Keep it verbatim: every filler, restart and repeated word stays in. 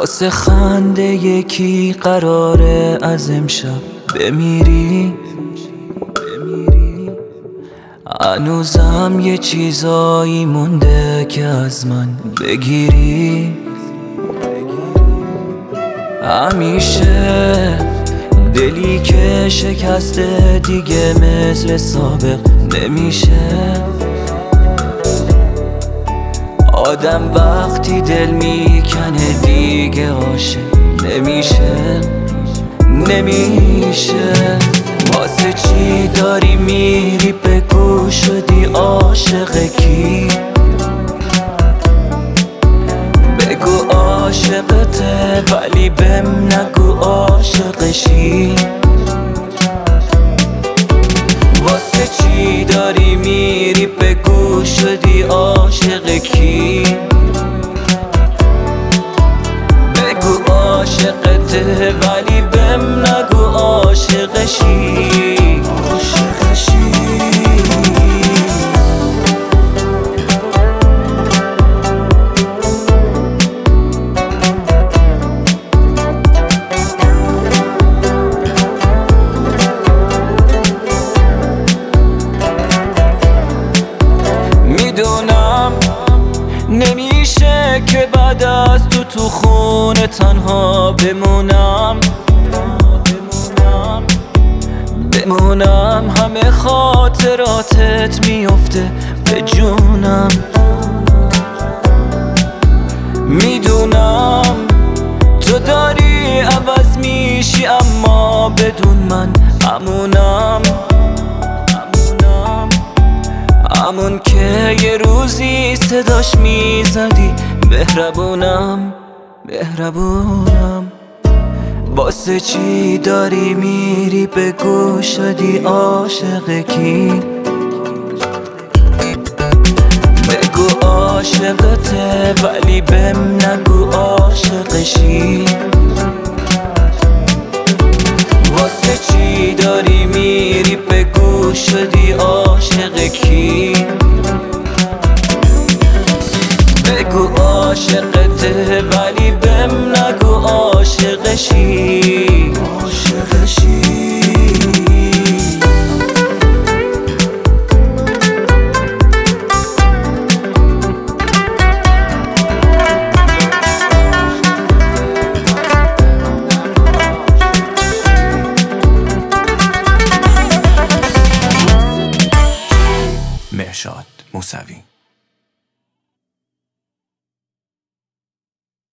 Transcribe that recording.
واسه خنده یکی قراره از امشب بمیری. هنوزم یه چیزایی مونده که از من بگیری. همیشه دلی که شکسته دیگه مثل سابق نمیشه. آدم وقتی دل میکنه دیگه عاشق نمیشه نمیشه. واسه چی داری میری بگو شدی عاشق کی؟ بگو عاشقته ولی بهم نگو عاشقشی. واسه چی داری میری بگو شدی عاشق کی؟ بگو عاشقته ولی بهم نگو عاشقشی. عاشقشی میدونم نمیشه که بعد از تو تو خونه تنها بمونم بمونم همه خاطراتت میفته به جونم. میدونم تو داری عوض میشی اما بدون من همونم همون که یه روزی صداش میزدی مهربونم مهربونم. واسه چی داری میری بگو شدی عاشق کی؟ بگو عاشقته ولی بهم نگو عاشقشی. واسه چی داری میری بگو شدی عاشق کی؟ بگو عاشقته ولی بهم نگو عاشقشی. عاشقشی مهرشاد موسوی.